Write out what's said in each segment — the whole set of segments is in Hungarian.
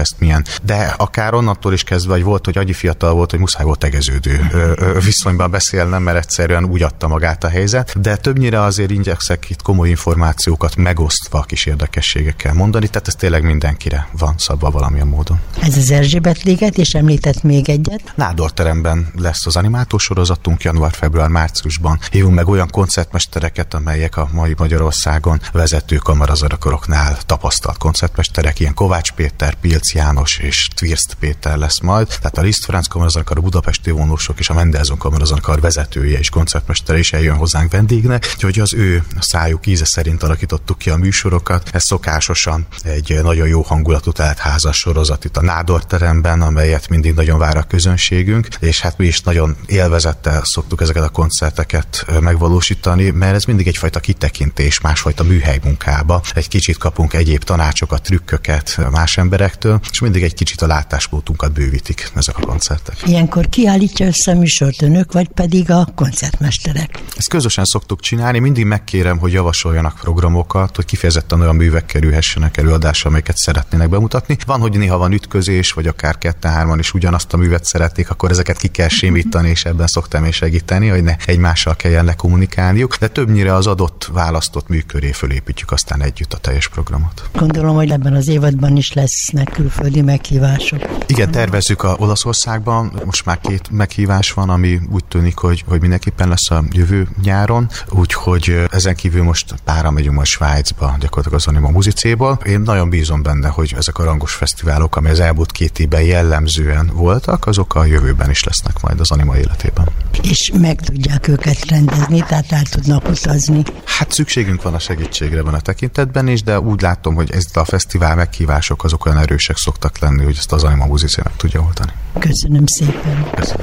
ezt milyen. De akár onnantól is kezdve, hogy volt, hogy agyi fiatal volt, hogy muszáj volt tegeződő viszonyban beszélnem, mert egyszerűen úgy adta magát a helyzet. De többnyire azért igyekszek itt komoly információkat megosztva kis érdekességekkel mondani, tehát ez tényleg mindenkire van szabva valamilyen módon. Ez az Erzsébet liget, és említett még egyet. Nádorteremben lesz az animátorsorozatunk január, február, márciusban. Hívunk meg olyan koncertmestereket, amelyek a mai Magyarországon vezető kamarazenekaroknál tapasztalt koncertmesterek, ilyen Kovács Péter, Pilc János és Twirst Péter lesz majd. Tehát a Liszt Ferenc kamarazenekar, a Budapesti Vonósok és a Mendelssohn kamarazenekar vezetője és koncertmestere is eljön hozzánk vendégnek, úgyhogy az ő szájuk íze szerint alakítottuk ki a műsorokat. Ez szokásosan egy nagyon jó hangulatú teltházas sorozat itt a Nádorteremben, amelyet mindig nagyon vár a közönségünk, és hát mi is nagyon élvezettel szoktuk ezeket a koncerteket megvalósítani, mert ez mindig egyfajta kitekintés másfajta műhelymunkába. Egy kicsit kapunk egyéb tanácsokat, trükköket más emberektől, és mindig egy kicsit a látásmódunkat bővítik ezek a koncertek. Ilyenkor kiállítja össze a műsort önök, vagy pedig a koncertmesterek? Ezt közösen szoktuk csinálni, mindig megkérem, hogy javasoljanak programokat, hogy kifejezetten olyan művek kerülhessenek előadásra, amelyeket szeretnének bemutatni. Van, hogy néha van ütközés, vagy akár 2-3 is ugyanazt a művet szeretnék, akkor ezeket ki kell simítani, és ebben szoktam én segíteni, hogy ne egymással kelljen lekommunikálniuk, de többnyire az adott választott mű köré fölépítjük aztán együtt a teljes programot. Gondolom, hogy ebben az évadban is lesznek külföldi meghívások. Igen, tervezzük a Olaszországban, most már 2 meghívás van, ami úgy tűnik, hogy mindenképpen lesz a jövő nyáron, úgyhogy ezen kívül most pára megyünk majd Svájcba, gyakorlatilag az Anima Musicéból. Én nagyon bízom benne, hogy ezek a rangos fesztiválok, amely az elmúlt 2 évben jellemzően voltak, azok a jövőben is lesznek majd az Anima életében. És meg tudják őket rendezni, tehát el tudnak utazni. Hát szükségünk van a segítségre van a tekintetben is, de úgy látom, hogy ez a fesztivál meghívások azok olyan erősek szoktak lenni, hogy ezt az Anima Musicé meg tudja oldani. Köszönöm szépen. Köszönöm.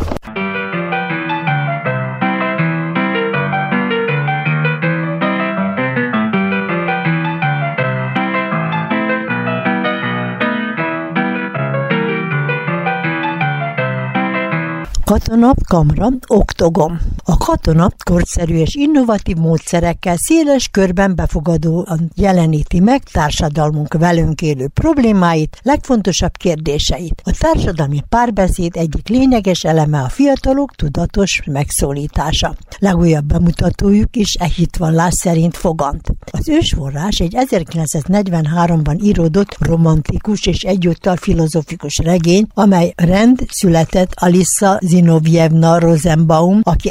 Katona, kamra, oktogon. A katona korszerű és innovatív módszerekkel széles körben befogadóan jeleníti meg társadalmunk velünk élő problémáit, legfontosabb kérdéseit. A társadalmi párbeszéd egyik lényeges eleme a fiatalok tudatos megszólítása. Legújabb bemutatójuk is hitvallás szerint fogant. Az ősforrás egy 1943-ban íródott romantikus és egyúttal filozofikus regény, amely rend született Alissa Zinovjevna Rosenbaum, aki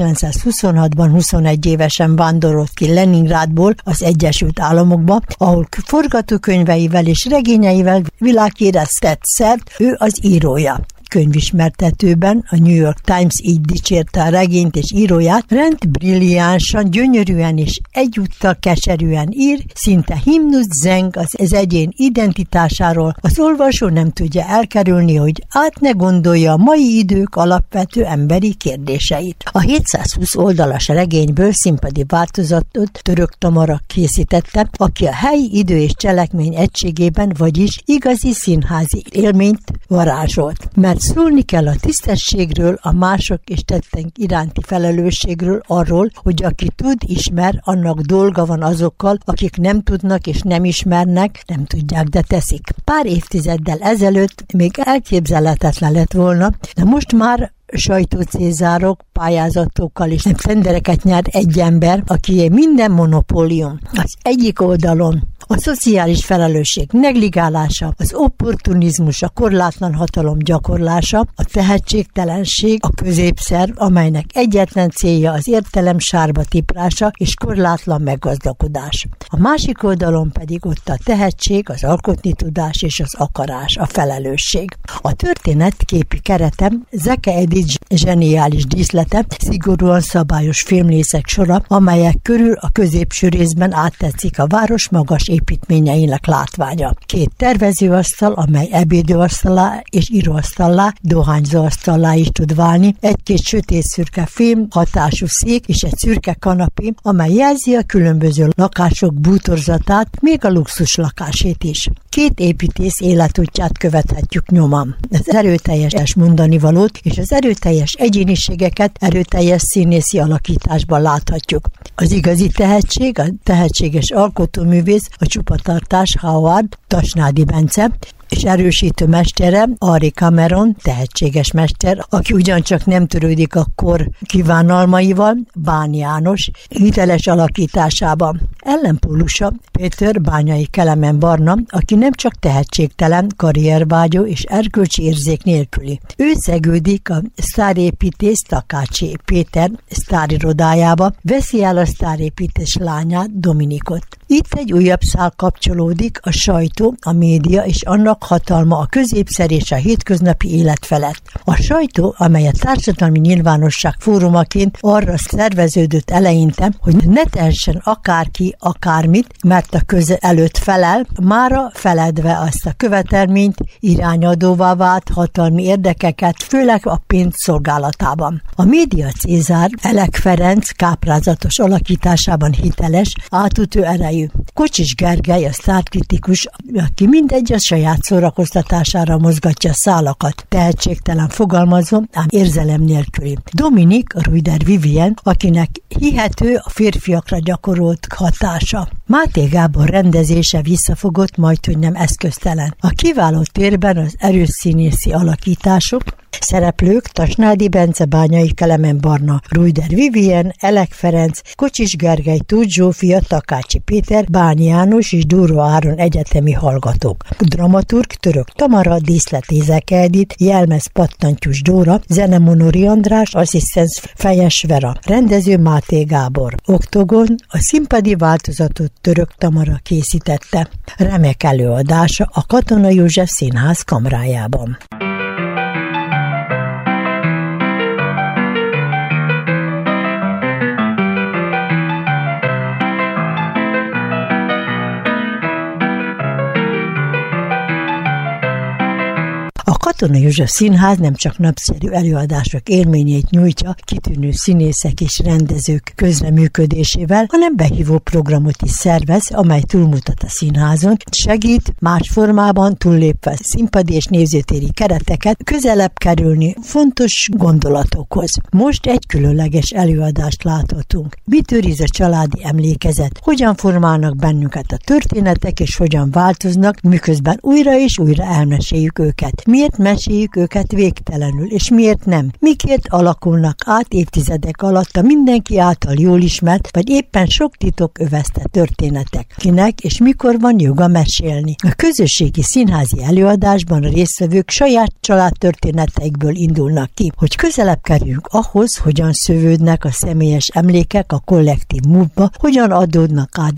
1926-ban 21 évesen vándorolt ki Leningrádból az Egyesült Államokba, ahol forgatókönyveivel és regényeivel világhírhez tett szert, ő az írója. Könyvismertetőben a New York Times így dicsérte a regényt és íróját, rendbrilliánsan, gyönyörűen és egyúttal keserűen ír, szinte himnuszt zeng az egyén identitásáról, az olvasó nem tudja elkerülni, hogy át ne gondolja a mai idők alapvető emberi kérdéseit. A 720 oldalas regényből színpadi változatot Török Tamara készítette, aki a helyi idő és cselekmény egységében, vagyis igazi színházi élményt varázsolt. Mert szólni kell a tisztességről, a mások és tettek iránti felelősségről, arról, hogy aki tud, ismer, annak dolga van azokkal, akik nem tudnak és nem ismernek, nem tudják, de teszik. Pár évtizeddel ezelőtt még elképzelhetetlen lett volna, de most már sajtócézárok, pályázatokkal és tendereket nyert egy ember, akié minden monopólium. Az egyik oldalon a szociális felelősség negligálása, az opportunizmus, a korlátlan hatalom gyakorlása, a tehetségtelenség, a középszerv, amelynek egyetlen célja az értelem sárba tiprása és korlátlan meggazdagodás. A másik oldalon pedig ott a tehetség, az alkotni tudás és az akarás, a felelősség. A történet képi kerete Zeke Edith zseniális díszlete, szigorúan szabályos filmrészek sora, amelyek körül a középső részben áttetszik a város magas építményeinek látványa. 2 tervezőasztal, amely ebédőasztalá és íróasztallá, dohányzóasztallá is tud válni, 1-2 sötét-szürke film hatású szék és egy szürke kanapé, amely jelzi a különböző lakások bútorzatát, még a luxus lakásét is. 2 építész életútját követhetjük nyomon. Az erőteljes mondanivalót és az erőteljes egyéniségeket erőteljes színészi alakításban láthatjuk. Az igazi tehetség, a tehetséges alkotóművész, a csupatartás Howard, Tasnádi Bence, és erősítő mestere Ari Cameron, tehetséges mester, aki ugyancsak nem törődik a kor kívánalmaival, Bán János hiteles alakításában. Ellenpólusa Péter Bányai Kelemen Barna, aki nem csak tehetségtelen, karriervágyó és erkölcsi érzék nélküli. Ő szegődik a sztárépítész Takácsi Péter sztárirodájába, veszi el a sztárépítés lányát, Dominikot. Itt egy újabb szál kapcsolódik a sajtó, a média és annak hatalma a középszer és a hétköznapi élet felett. A sajtó, amely a társadalmi nyilvánosság fórumaként arra szerveződött eleinte, hogy ne tehessen akárki akármit, mert a köz előtt felel, mára feledve azt a követelményt, irányadóvá vált hatalmi érdekeket, főleg a pénz szolgálatában. A média Cézár Elek Ferenc káprázatos alakításában hiteles, átütő erejű. Kocsis Gergely a sztárkritikus, aki mindegy a saját szórakoztatására mozgatja a szálakat. Tehetségtelen fogalmazó, ám érzelem nélküli. Dominik Ruyder Vivien, akinek hihető a férfiakra gyakorolt hatása. Máté Gábor rendezése visszafogott, majdhogy nem eszköztelen. A kiváló térben az erős színészi alakítások, szereplők Tasnádi Bence, Bányai Kelemen Barna, Ruyder Vivien, Elek Ferenc, Kocsis Gergely, Tóth Zsófia, Takácsi Péter, Bán János és Durva Áron egyetemi hallgatók. Dramaturg Török Tamara, díszlet Ézeke Edith, jelmez Pattantyús Dóra, zene Monori András, asszisztens Fejes Vera, rendező Máté Gábor. Oktogon a színpadi változatot Török Tamara készítette. Remek előadása a Katona József Színház kamrájában. A Katona József Színház nem csak nagyszerű előadások élményét nyújtja kitűnő színészek és rendezők közreműködésével, hanem behívó programot is szervez, amely túlmutat a színházon, segít más formában túllépve színpadi és nézőtéri kereteket közelebb kerülni fontos gondolatokhoz. Most egy különleges előadást láthatunk. Mit őriz a családi emlékezet? Hogyan formálnak bennünket a történetek, és hogyan változnak, miközben újra és újra elmeséljük őket. Miért meséljük őket végtelenül, és miért nem? Miként alakulnak át évtizedek alatt a mindenki által jól ismert, vagy éppen sok titok övezte történetek? Kinek és mikor van joga mesélni? A közösségi színházi előadásban a résztvevők saját családtörténeteikből indulnak ki, hogy közelebb kerüljünk ahhoz, hogyan szövődnek a személyes emlékek a kollektív múltba, hogyan adódnak át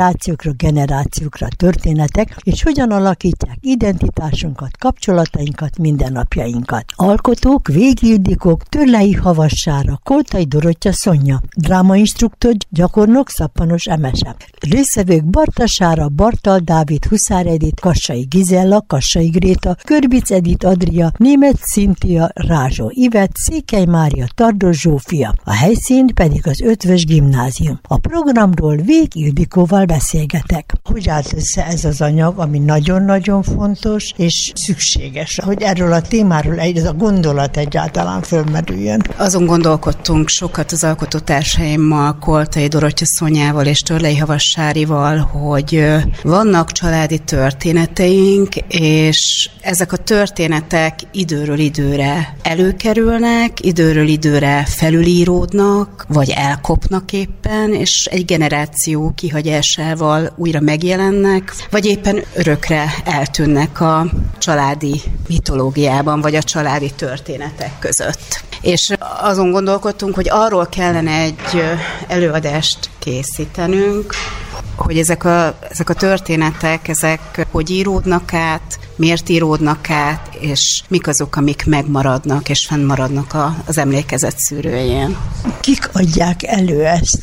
generációkra történetek, és hogyan alakítják identitásunkat, kapcsolatainkat, mindennapjainkat. Alkotók, Végi Ildikók, Törlei Havassára, Koltai Dorottya Szonya, drámainstruktor, gyakornok Szappanos Emese. Résztvevők Bartasára, Bartal Dávid, Huszár Edith, Kassai Gizella, Kassai Gréta, Körbic Edith Adria, Németh Szintia, Rázsó Ivet, Székely Mária, Tardos Zsófia. A helyszín pedig az Ötvös Gimnázium. A programról Végi Ildikóval beszélgetek. Hogy állt össze ez az anyag, ami nagyon-nagyon fontos és szükséges, hogy erről a témáról ez a gondolat egyáltalán fölmerüljön? Azon gondolkodtunk sokat az alkotótársaimmal, Koltai Dorottya Szonyával és Törlei Havassárival, hogy vannak családi történeteink, és ezek a történetek időről időre előkerülnek, időről időre felülíródnak, vagy elkopnak éppen, és egy generáció kihagyásával újra megjelennek, vagy éppen örökre eltűnnek a családi mitológiában, vagy a családi történetek között. És azon gondolkodtunk, hogy arról kellene egy előadást készítenünk, hogy ezek a történetek, ezek hogy íródnak át, miért íródnak át, és mik azok, amik megmaradnak és fennmaradnak az emlékezet szűrőjén. Kik adják elő ezt?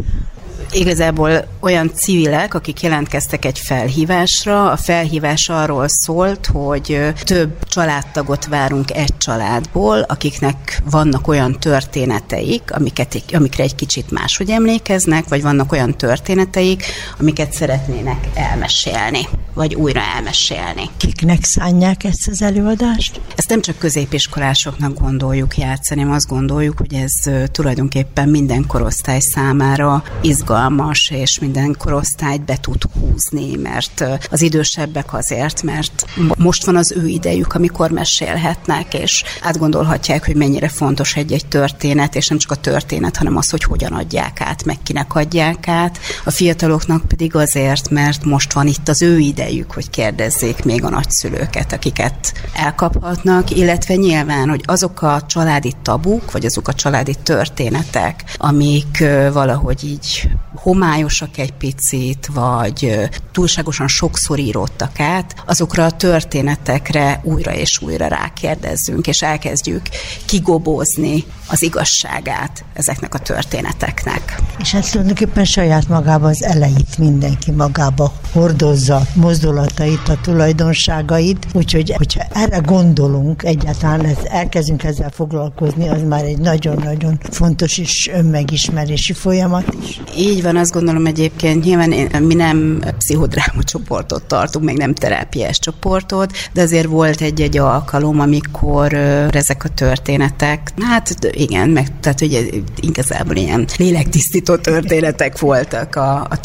Igazából olyan civilek, akik jelentkeztek egy felhívásra. A felhívás arról szólt, hogy több családtagot várunk egy családból, akiknek vannak olyan történeteik, amikre egy kicsit máshogy emlékeznek, vagy vannak olyan történeteik, amiket szeretnének elmesélni, vagy újra elmesélni. Kiknek szánják ezt az előadást? Ezt nem csak középiskolásoknak gondoljuk játszani, azt gondoljuk, hogy ez tulajdonképpen minden korosztály számára izgalmas, izgalmas, és minden korosztályt be tud húzni, mert az idősebbek azért, mert most van az ő idejük, amikor mesélhetnek, és átgondolhatják, hogy mennyire fontos egy történet, és nem csak a történet, hanem az, hogy hogyan adják át, meg kinek adják át. A fiataloknak pedig azért, mert most van itt az ő idejük, hogy kérdezzék még a nagyszülőket, akiket elkaphatnak, illetve nyilván, hogy azok a családi tabuk, vagy azok a családi történetek, amik valahogy így homályosak egy picit, vagy túlságosan sokszor íródtak át, azokra a történetekre újra és újra rákérdezzünk, és elkezdjük kigobozni az igazságát ezeknek a történeteknek. És hát tulajdonképpen saját magába az elejét mindenki magába hordozza, mozdulatait, a tulajdonságait, úgyhogy hogyha erre gondolunk, egyáltalán elkezdünk ezzel foglalkozni, az már egy nagyon-nagyon fontos és önmegismerési folyamat is. Így van, azt gondolom egyébként, nyilván mi nem pszichodráma csoportot tartunk, meg nem terápiás csoportot, de azért volt egy alkalom, amikor ezek a történetek, hát igen, meg tehát ugye igazából ilyen lélektisztító történetek voltak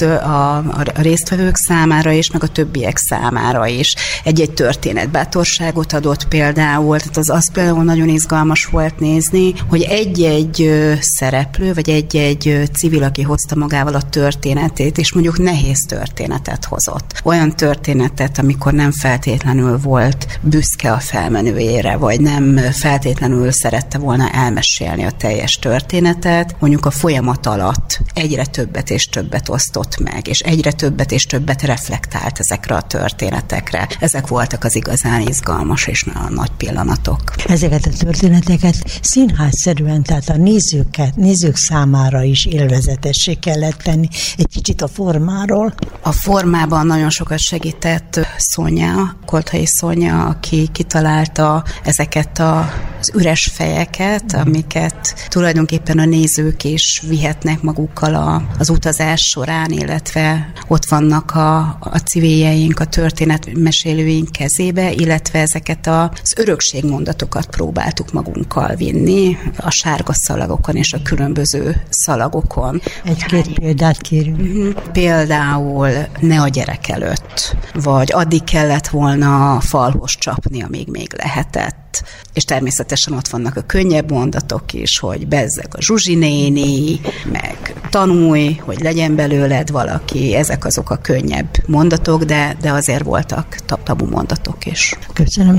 a résztvevők számára is, meg a többiek számára is. Egy-egy történet bátorságot adott például, tehát az például nagyon izgalmas volt nézni, hogy egy-egy szereplő, vagy egy-egy civil, aki hozta magával a történetét, és mondjuk nehéz történetet hozott. Olyan történetet, amikor nem feltétlenül volt büszke a felmenőjére, vagy nem feltétlenül szerette volna elmesélni a teljes történetet, mondjuk a folyamat alatt egyre többet és többet osztott meg, és egyre többet és többet reflektált ezekre a történetekre. Ezek voltak az igazán izgalmas és nagyon nagy pillanatok. Ezeket a történeteket színházszerűen, tehát a nézők számára is élvezetessé kellett tenni. Egy kicsit a formáról. A formában nagyon sokat segített Szonya, Koltai Szonya, aki kitalálta ezeket az üres fejeket, amiket tulajdonképpen a nézők is vihetnek magukkal az utazás során, illetve ott vannak a civiljeink, a történetmesélőink kezébe, illetve ezeket az örökségmondatokat próbáltuk magunkkal vinni a sárga szalagokon és a különböző szalagokon. Egy-két példát kérünk. Például ne a gyerek előtt, vagy addig kellett volna a falhoz csapni, amíg még lehetett. És természetesen ott vannak a könnyebb mondatok is, hogy bezzeg a Zsuzsi néni, meg tanulj, hogy legyen belőled valaki, ezek azok a könnyebb mondatok, de azért voltak tabu mondatok is. Köszönöm.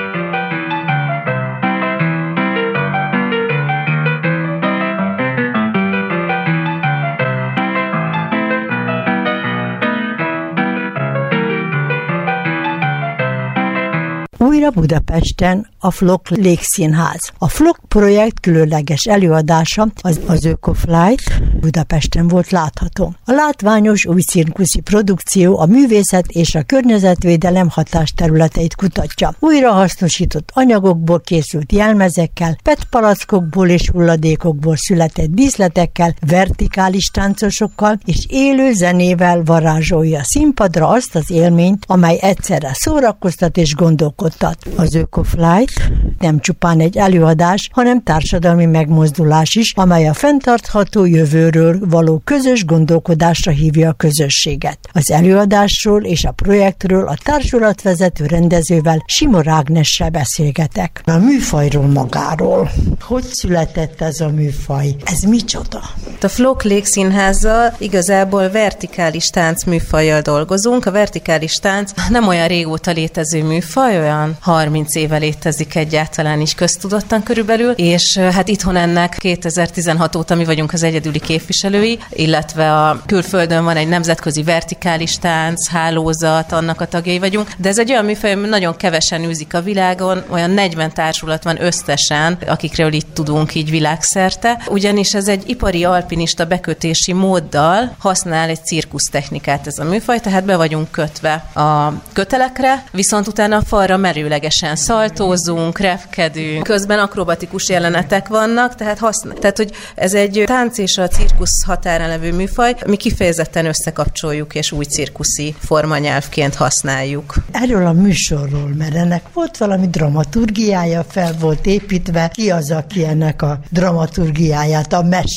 Újra Budapesten a Flok Légszínház. A Flok projekt különleges előadása, az Ökoflight Budapesten volt látható. A látványos új cirkuszi produkció a művészet és a környezetvédelem hatásterületeit kutatja. Újra hasznosított anyagokból készült jelmezekkel, PET palackokból és hulladékokból született díszletekkel, vertikális táncosokkal és élő zenével varázsolja színpadra azt az élményt, amely egyszerre szórakoztat és gondolkodtat. Az Ökoflight nem csupán egy előadás, hanem társadalmi megmozdulás is, amely a fenntartható jövőről való közös gondolkodásra hívja a közösséget. Az előadásról és a projektről a társulatvezető rendezővel, Simor Ágnessel beszélgetek. A műfajról magáról. Hogy született ez a műfaj? Ez micsoda? A Flok Légszínházzal igazából vertikális tánc műfajjal dolgozunk. A vertikális tánc nem olyan régóta létező műfaj, olyan 30 éve létezik egyáltalán is köztudottan körülbelül, és hát itthon ennek 2016 óta mi vagyunk az egyedüli képviselői, illetve a külföldön van egy nemzetközi vertikális tánc hálózat, annak a tagjai vagyunk, de ez egy olyan műfaj, ami nagyon kevesen űzik a világon, olyan 40 társulat van összesen, akikről itt tudunk így világszerte, ugyanis ez egy ipari alpinista bekötési móddal használ egy cirkusztechnikát ez a műfaj, tehát be vagyunk kötve a kötelekre, viszont utána a falra merőlegesen szaltózunk, repkedünk, közben akrobatikus jelenetek vannak, tehát hogy ez egy tánc és a cirkusz határán levő műfaj, mi kifejezetten összekapcsoljuk és új cirkuszi formanyelvként használjuk. Erről a műsorról, mert ennek volt valami dramaturgiája, fel volt építve, ki az, aki ennek a dramaturgiáját, a mesét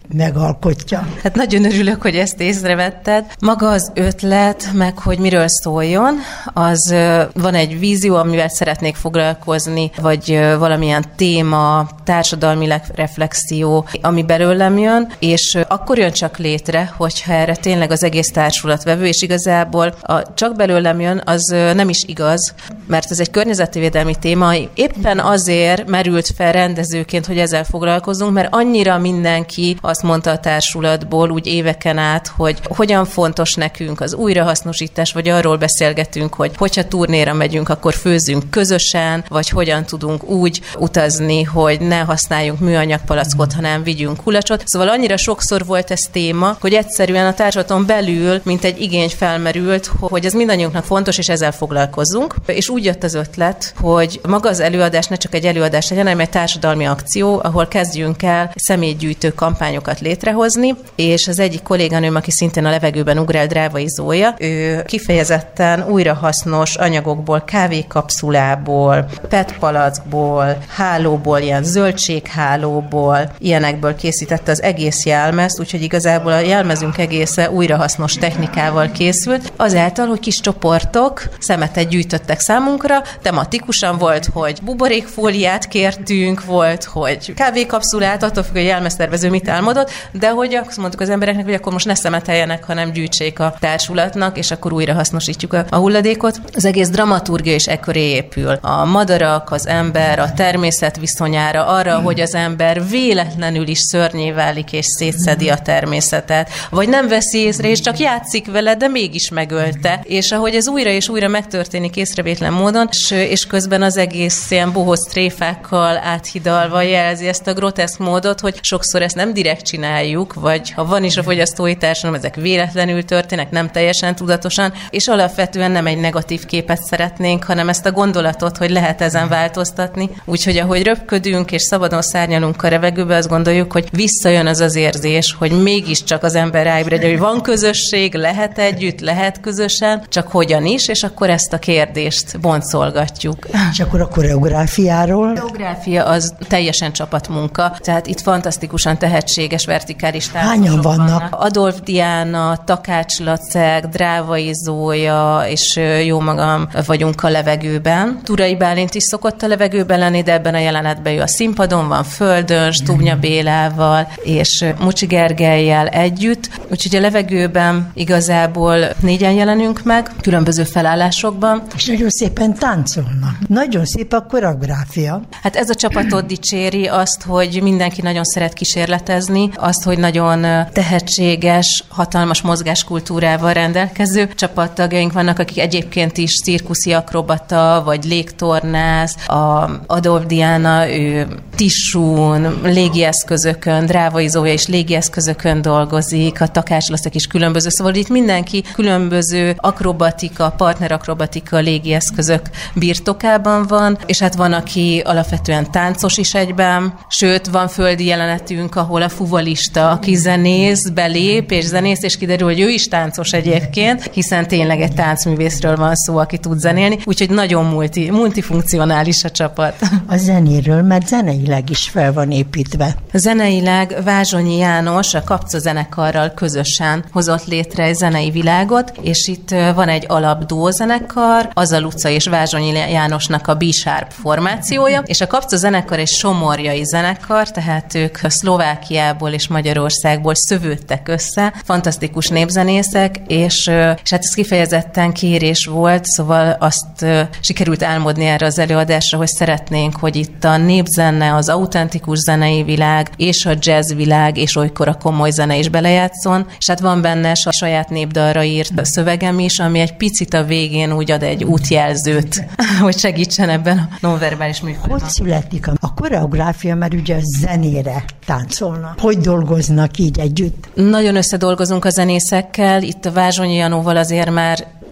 megalkotja. Hát nagyon örülök, hogy ezt észrevetted. Maga az ötlet, meg hogy miről szóljon, az van egy vízió, amivel szeretnék foglalkozni, vagy valamilyen téma, társadalmi reflexió, ami belőlem jön, és akkor jön csak létre, hogyha erre tényleg az egész társulat vevő, és igazából csak belőlem jön, az nem is igaz, mert ez egy környezetvédelmi téma, éppen azért merült fel rendezőként, hogy ezzel foglalkozunk, mert annyira mindenki azt mondta a társulatból úgy éveken át, hogy hogyan fontos nekünk az újrahasznosítás, vagy arról beszélgetünk, hogy hogyha turnéra megyünk, akkor főzzünk közösen, vagy hogyan tudunk úgy utazni, hogy ne használjunk műanyag palackot, hanem vigyünk kulacsot. Szóval annyira sokszor volt ez téma, hogy egyszerűen a társulaton belül, mint egy igény felmerült, hogy ez mindannyiunknak fontos, és ezzel foglalkozzunk. És úgy jött az ötlet, hogy maga az előadás ne csak egy előadás legyen, hanem egy társadalmi akció, ahol kezdjünk el személygyűjtő kampányokat létrehozni, és az egyik kolléganőm, aki szintén a levegőben ugrál, Drávai Zója, ő kifejezetten újrahasznos anyagokból, kávékapszulából, PET palackból, hálóból, ilyen zöldséghálóból, ilyenekből készítette az egész jelmezt, úgyhogy igazából a jelmezünk egésze újrahasznos technikával készült, azáltal, hogy kis csoportok szemetet gyűjtöttek számunkra, tematikusan volt, hogy buborékfóliát kértünk, volt, hogy kávékapszulát, attól függ, hogy a jelmeztervező mit álmodott, de hogy azt mondtuk az embereknek, hogy akkor most ne szemeteljenek, hanem gyűjtsék a társulatnak, és akkor újra hasznosítjuk a hulladékot. Az egész dramaturgia is ekköré épül. A madarak, az ember, a természet viszonyára, arra, hogy az ember véletlenül is szörnyé válik, és szétszedi a természetet, vagy nem veszi észre, és csak játszik vele, de mégis megölte. És ahogy ez újra és újra megtörténik észrevétlen módon, és közben az egész ilyen bohóc tréfákkal áthidalva jelzi ezt a groteszk módot, hogy sokszor ezt nem direkt csináljuk, vagy ha van is a fogyasztói társadalom, ezek véletlenül történnek, nem teljesen tudatosan, és alapvetően nem egy negatív képet szeretnénk, hanem ezt a gondolatot, hogy lehet ezen változtatni. Úgyhogy ahogy röpködünk és szabadon szárnyalunk a levegőbe, azt gondoljuk, hogy visszajön az érzés, hogy mégiscsak az ember ráébred, hogy van közösség, lehet együtt, lehet közösen, csak hogyan is, és akkor ezt a kérdést boncolgatjuk. És akkor a koreográfiáról? A koreográfia az teljesen csapatmunka, tehát itt fantasztikusan tehetséges vertikális táncosok. Hányan vannak? Adolf Diana, Takács Lacek, Drávai Zója, és jó magam vagyunk a levegőben. Turai Bálint is szokott a levegőben lenni, de ebben a jelenetben ő a színpadon van, földön, Stubnya Bélával, és Mucsi Gergellyel együtt. Úgyhogy a levegőben igazából 4-en jelenünk meg, különböző felállásokban. És nagyon szépen táncolnak. Nagyon szép a koreográfia. Hát ez a csapatot dicséri azt, hogy mindenki nagyon szeret kísérletezni, azt, hogy nagyon tehetséges, hatalmas mozgáskultúrával rendelkező csapattagjaink vannak, akik egyébként is cirkuszi akrobata, vagy légtornász, a Adolf Diana, ő tissún, légieszközökön, Drávai Zója is légieszközökön dolgozik, a Takács Lacek is különböző, szóval itt mindenki különböző akrobatika, partnerakrobatika légieszközök birtokában van, és hát van, aki alapvetően táncos is egyben, sőt, van földi jelenetünk, ahol a fuvalista, aki zenész, belép és zenész, és kiderül, hogy ő is táncos egyébként, hiszen tényleg egy táncművészről van szó, aki tud zenélni, úgyhogy nagyon multifunkcionális a csapat. A zenéről, mert zeneileg is fel van építve. Zeneileg Vázsonyi János a Kapca zenekarral közösen hozott létre egy zenei világot, és itt van egy alapduó zenekar, Azal utca és Vázsonyi Jánosnak a B-sharp formációja, és a Kapca zenekar egy somorjai zenekar, tehát ők Szlovákiából és Magyarországból szövődtek össze, fantasztikus népzenészek, és hát ez kifejezetten kérés volt, szóval azt sikerült álmodni erre az előadásra, hogy szeretnénk, hogy itt a népzene, az autentikus zenei világ, és a jazz világ, és olykor a komoly zene is belejátszon, és hát van benne a saját népdalra írt szövegem is, ami egy picit a végén úgy ad egy útjelzőt, hogy segítsen ebben a nonverbális műfajban. Hogy születik a koreográfia, mert ugye a zenére táncolnak? Hogy dolgoznak így együtt? Nagyon összedolgozunk a zenészekkel, itt a Vázsonyi Janóval azért már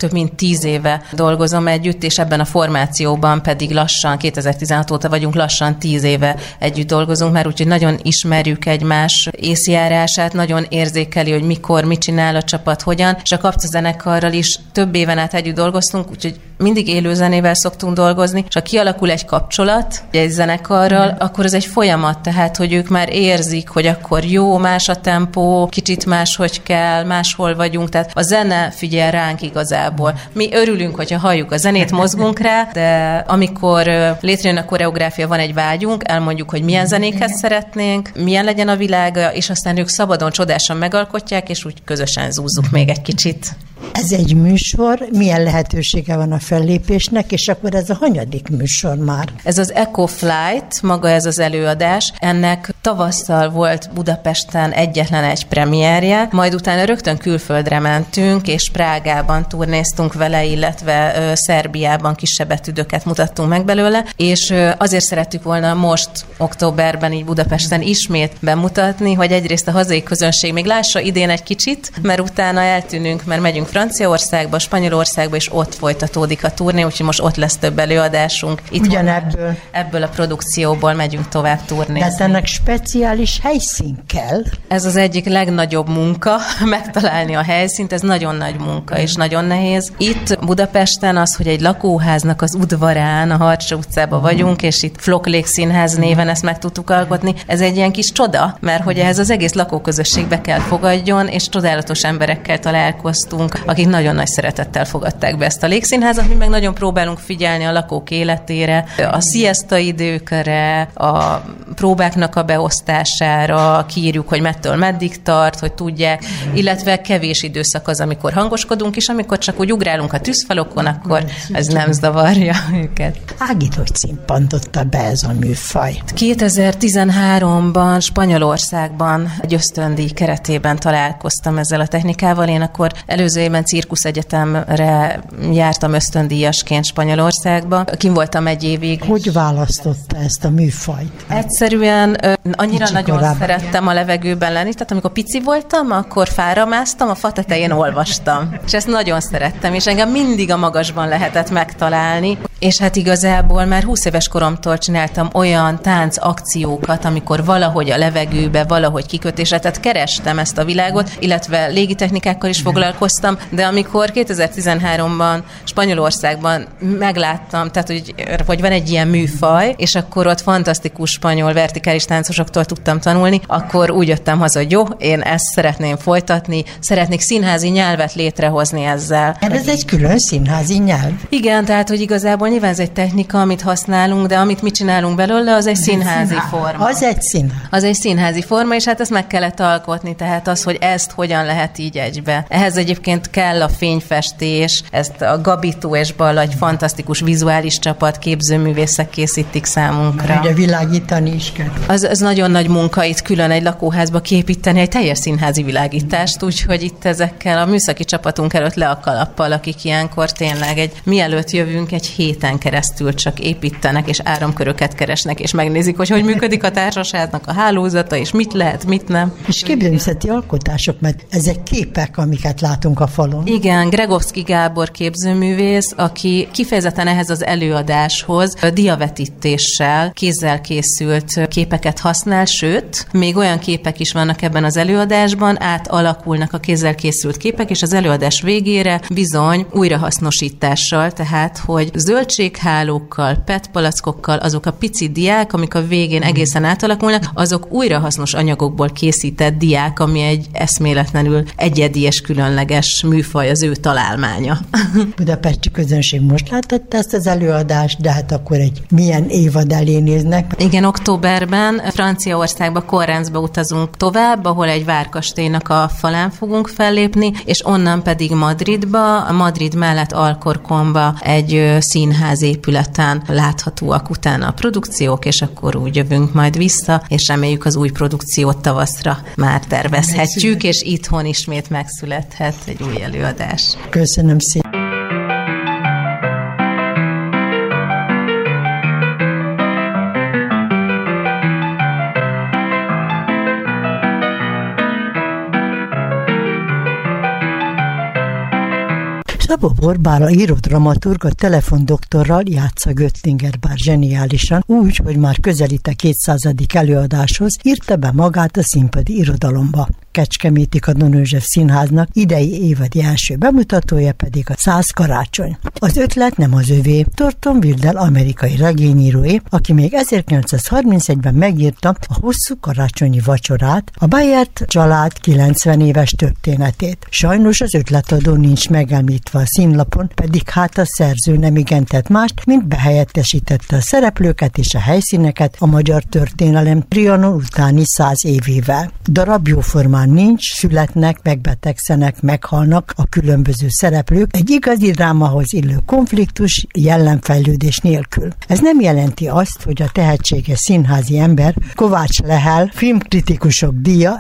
több mint 10 éve dolgozom együtt, és ebben a formációban pedig lassan, 2016 óta vagyunk, lassan 10 éve együtt dolgozunk, mert úgyhogy nagyon ismerjük egymás észjárását, nagyon érzékeli, hogy mikor, mit csinál a csapat, hogyan, és a kapcsozenekarral is több éven át együtt dolgoztunk, úgyhogy mindig élő zenével szoktunk dolgozni, és ha kialakul egy kapcsolat egy zenekarral, akkor az egy folyamat, tehát, hogy ők már érzik, hogy akkor jó, más a tempó, kicsit máshogy kell, máshol vagyunk, tehát a zene figyel ránk igazából. Mi örülünk, hogyha halljuk a zenét, mozgunk rá, de amikor létrejön a koreográfia, van egy vágyunk, elmondjuk, hogy milyen zenéket szeretnénk, milyen legyen a világa, és aztán ők szabadon, csodásan megalkotják, és úgy közösen zúzzuk még egy kicsit. Ez egy műsor, milyen lehetősége van a fellépésnek, és akkor ez a hanyadik műsor már? Ez az Echo Flight, maga ez az előadás. Ennek tavasszal volt Budapesten egyetlen egy premierje, majd utána rögtön külföldre mentünk, és Prágában turnéztunk vele, illetve Szerbiában kisebb etüdöket mutattunk meg belőle, és azért szerettük volna most októberben így Budapesten ismét bemutatni, hogy egyrészt a hazai közönség még lássa idén egy kicsit, mert utána eltűnünk, mert megyünk Franciaországba, Spanyolországba, és ott folytatódik a turné, úgyhogy most ott lesz több előadásunk. Itt ugyanebből? Ebből a produkcióból megyünk tovább turnézni. Tehát ennek speciális helyszín kell? Ez az egyik legnagyobb munka, megtalálni a helyszínt, ez nagyon nagy munka, és nagyon nehéz. Itt Budapesten az, hogy egy lakóháznak az udvarán, a Harcsa utcában vagyunk, és itt Floklék Színház néven ezt meg tudtuk alkotni. Ez egy ilyen kis csoda, mert hogy ehhez az egész lakóközösségbe kell fogadjon, és csodálatos emberekkel találkoztunk, akik nagyon nagy szeretettel fogadták be ezt a Légszínházat, mi meg nagyon próbálunk figyelni a lakók életére, a siesta időkre, a próbáknak a beosztására, kiírjuk, hogy mettől meddig tart, hogy tudják, illetve kevés időszak az, amikor hangoskodunk, és amikor csak úgy ugrálunk a tűzfalokon, akkor ez nem zavarja őket. Ágit, hogy színpantotta be ez a műfaj? 2013-ban Spanyolországban egy ösztöndíj keretében találkoztam ezzel a technikával. Én akkor előző évben Cirkusz Egyetemre jártam ösztöndíjasként Spanyolországba. Kim voltam egy évig. Hogy választotta ezt a műfajt? Egyszerűen annyira nagyon szerettem a levegőben lenni, tehát amikor pici voltam, akkor fára másztam, a fa tetején olvastam. És ezt nagyon szerettem, és engem mindig a magasban lehetett megtalálni. És hát igazából már 20 éves koromtól csináltam olyan táncakciókat, amikor valahogy a levegőbe, valahogy kikötésre, tehát kerestem ezt a világot, illetve légitechnikákkal is foglalkoztam, de amikor 2013-ban Spanyolországban megláttam, tehát hogy van egy ilyen műfaj, és akkor ott fantasztikus spanyol vertikális táncosoktól tudtam tanulni, akkor úgy jöttem haza, hogy jó, én ezt szeretném folytatni, szeretnék színházi nyelvet létrehozni ezzel. Ez egy külön színházi nyelv? Igen, tehát hogy igazából nyilván ez egy technika, amit használunk, de amit mi csinálunk belőle, az egy színházi forma. Az egy színház. Az egy színházi forma, és hát ezt meg kellett alkotni, tehát az, hogy ezt hogyan lehet így egybe. Ehhez egyébként kell a fényfestés, ezt a Gabitó és Balla, egy fantasztikus vizuális csapat, képzőművészek készítik számunkra. Ugye világítani is kell. Az nagyon nagy munka itt külön egy lakóházba képíteni egy teljes színházi világítást, úgyhogy itt ezekkel a műszaki csapatunk előtt le a kalappal, akik ilyenkor tényleg mielőtt jövünk, egy héten keresztül csak építenek, és áramköröket keresnek, és megnézik, hogy működik a társaságnak a hálózata, és mit lehet, mit nem. És képzőművészeti alkotások, mert ezek képek, amiket látunk a falon. Igen, Gregovszky Gábor képzőművész, aki kifejezetten ehhez az előadáshoz diavetítéssel, kézzel készült képeket használ, sőt, még olyan képek is vannak ebben az előadásban, átalakulnak a kézzel készült képek, és az előadás végére bizony újrahasznosítással, tehát, hogy zöldséghálókkal, PET palackokkal, azok a pici diák, amik a végén egészen átalakulnak, azok újrahasznos anyagokból készített diák, ami egy eszméletlenül egyedi és különleges műfaj, az ő találmánya. Budapesti közönség most látott ezt az előadást, de hát akkor egy milyen évad elé néznek? Igen, októberben Franciaországba, Korrenzbe utazunk tovább, ahol egy várkastélynak a falán fogunk fellépni, és onnan pedig Madridba, a Madrid mellett Alcorcónba egy színház épületen láthatóak utána a produkciók, és akkor úgy jövünk majd vissza, és reméljük az új produkciót tavaszra már tervezhetjük, és itthon ismét megszülethet egy új előadás. Köszönöm szépen. Szabó Borbála író dramaturg a telefondoktorral játsza Göttinger bár zseniálisan, úgy, hogy már közelít a 200. előadáshoz, írta be magát a színpadi irodalomba. Kecskeméti Katona József Színháznak idei évadi első bemutatója pedig a 100 karácsony. Az ötlet nem az övé, Thornton Wilder amerikai regényíróé, aki még 1931-ben megírta a Hosszú karácsonyi vacsorát, a Bayard család 90 éves történetét. Sajnos az ötletadó nincs megemlítve a színlapon, pedig hát a szerző nem igen tett mást, mint behelyettesítette a szereplőket és a helyszíneket a magyar történelem Trianon utáni 100 évével. Darab jóformán nincs, születnek, megbetegszenek, meghalnak a különböző szereplők egy igazi drámahoz illő konfliktus, jellemfejlődés nélkül. Ez nem jelenti azt, hogy a tehetséges színházi ember Kovács Lehel filmkritikusok díja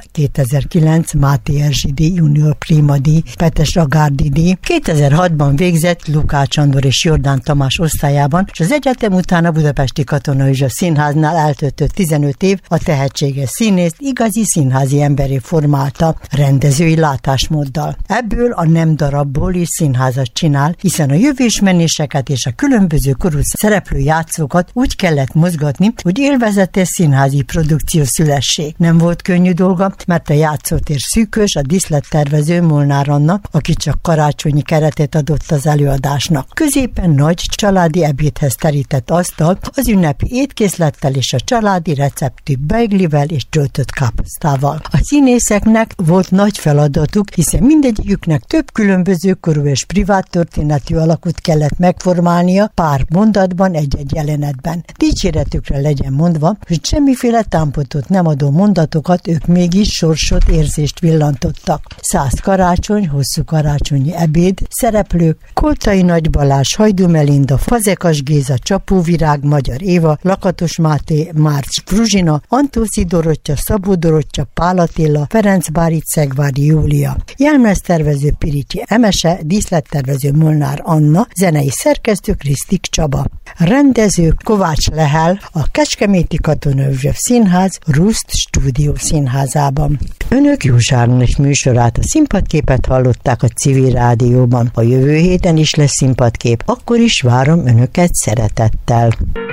2009 Máté Erzsi díj, Junior Prima díj, Petes Agárdi díj, 2006-ban végzett Lukács Andor és Jordán Tamás osztályában, és az egyetem után a Budapesti Katona József Színháznál eltöltött 15 év a tehetséges színészt igazi színházi emberé formálta rendezői látásmóddal. Ebből a nem darabból is színházat csinál, hiszen a jövésmenéseket és a különböző korú szereplő játszókat úgy kellett mozgatni, hogy élvezetes színházi produkció szülessék. Nem volt könnyű dolga, mert a játszótér szűkös, a díszlettervező Molnár Anna, aki csak karácsonyi keretet adott az előadásnak. Középen nagy családi ebédhez terített asztal, az ünnepi étkészlettel és a családi receptű beiglivel és töltött káposztával. A színészeknek volt nagy feladatuk, hiszen mindegyiküknek több különböző korú és privát történetű alakot kellett megformálnia pár mondatban, egy-egy jelenetben. Dicséretükre legyen mondva, hogy semmiféle támpontot nem adó mondatokat ők mégis sorsot, érzést villantottak. 100 karácsony, Hosszú karácsonyi ebéd, szereplők Koltai Nagy Balázs, Hajdú Melinda, Fazekas Géza, Csapóvirág, Magyar Éva, Lakatos Máté, Márc Fruzsina, Antóci Dorottya, Szabó Dorottya, Pál Attila, Ferenc Bárit, Szegvári Júlia. Jelmeztervező Pirityi Emese, díszlettervező Molnár Anna, zenei szerkesztő Krisztik Csaba. Rendező Kovács Lehel, a Kecskeméti Katona József Színház Ruszt Stúdió Színházában. Önök Józsárnos műsorát, a színpadképet hallották a Civil Rádióban. A jövő héten is lesz színpadkép, akkor is várom önöket szeretettel.